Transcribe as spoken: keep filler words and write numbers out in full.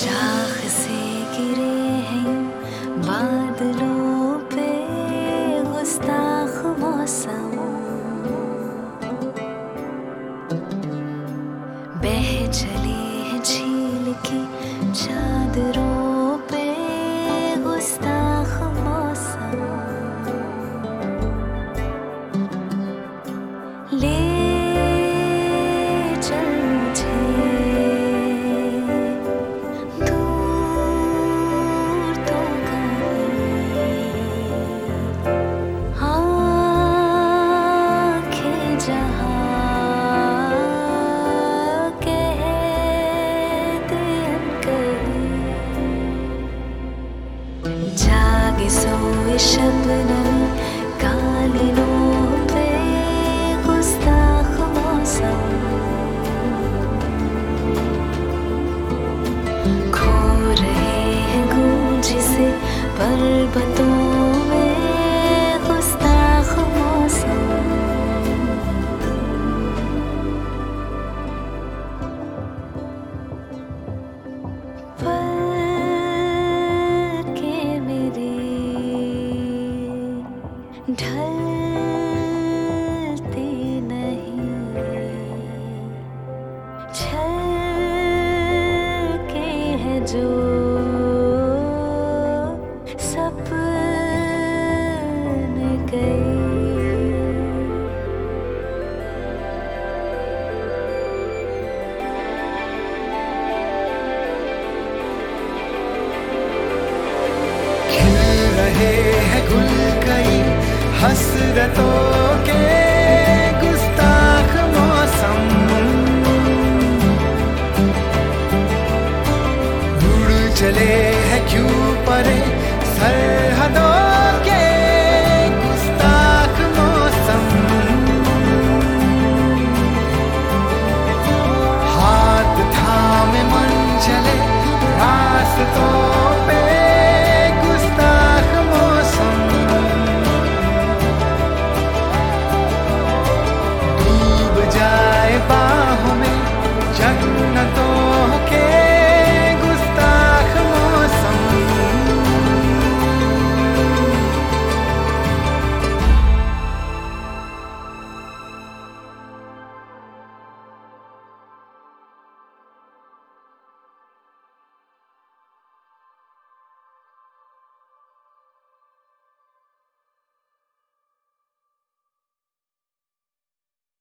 शाख से गिरे हैं बादलों पे गुस्ताख मौसम, बह चले हैं झील की चादरों पे गुस्ताख मौसम। ले चल मुझे दूर तो कहीं, आँखें जहाँ कहते अनकही, जागे सोए शबनम कालिनों पे गुस्ताख मौसम। खो रहे हैं गूंज से पर्वतों में गुस्ताख मौसम। पलकें मेरी ढलती नहीं, छलके है जो सपने गए। खिल रहे हैं गुल कई हसरतों के गुस्ताख मौसम, उड़ चले हैं क्यों परे सर